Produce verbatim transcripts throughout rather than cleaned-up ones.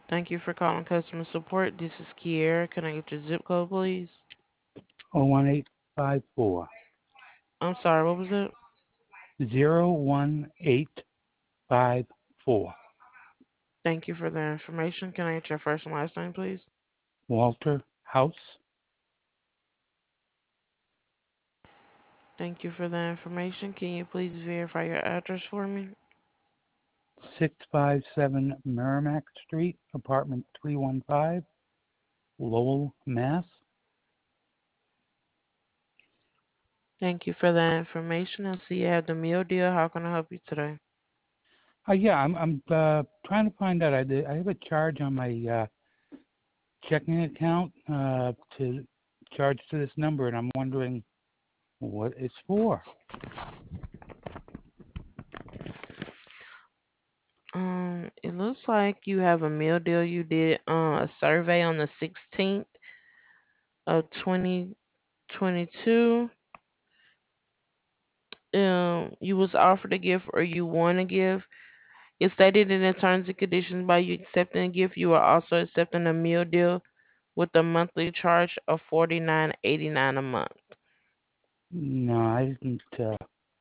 Thank you for calling customer support. This is Kiera. Can I get your zip code, please? oh one eight five four. I'm sorry, what was it? Zero one eight five four. Thank you for the information. Can I get your first and last name, please? Walter House. Thank you for the information. Can you please verify your address for me? Six five seven Merrimack Street, apartment three one five, Lowell, Mass. Thank you for that information. I see you have the meal deal. How can I help you today? Uh, yeah, I'm I'm uh, trying to find out. I did, I have a charge on my uh, checking account uh, to charge to this number, and I'm wondering what it's for. Um, it looks like you have a meal deal. You did uh, a survey on the sixteenth of twenty twenty-two. Um, you was offered a gift or you want a gift. It's stated in the terms and conditions by you accepting a gift, you are also accepting a meal deal with a monthly charge of forty nine eighty nine a month. No, I didn't. Uh,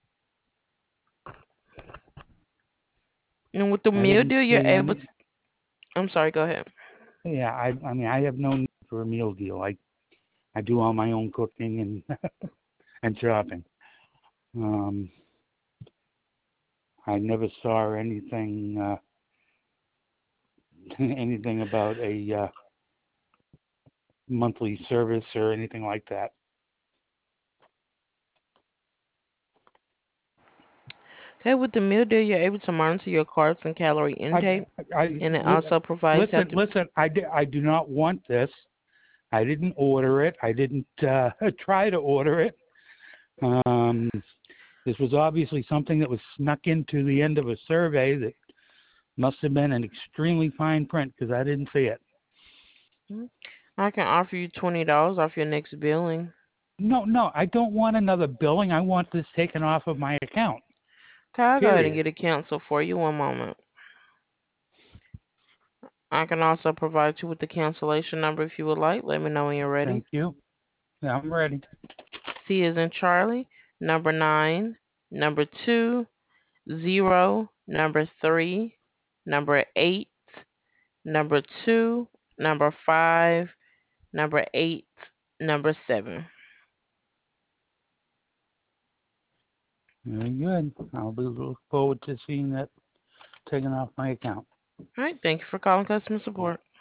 And with the I meal didn't deal, you're see able to. any. I'm sorry. Go ahead. Yeah, I I mean I have no need for a meal deal. I I do all my own cooking and and shopping. Um, I never saw anything uh, anything about a uh, monthly service or anything like that. Okay, with the meal deal, you're able to monitor your carbs and calorie I intake, I and it li- also provides listen healthy. listen. I, di- I do not want this. I didn't order it. I didn't uh, try to order it. Um, this was obviously something that was snuck into the end of a survey that must have been an extremely fine print because I didn't see it. I can offer you twenty dollars off your next billing. No, no, I don't want another billing. I want this taken off of my account. Okay, I'll go ahead and Period. get it canceled for you. One moment. I can also provide you with the cancellation number if you would like. Let me know when you're ready. Thank you. Yeah, I'm ready. C is in Charlie, number nine, number two, zero, number three, number eight, number two, number five, number eight, number seven. Very good. I'll be look forward to seeing that taken off my account. All right, thank you for calling customer support.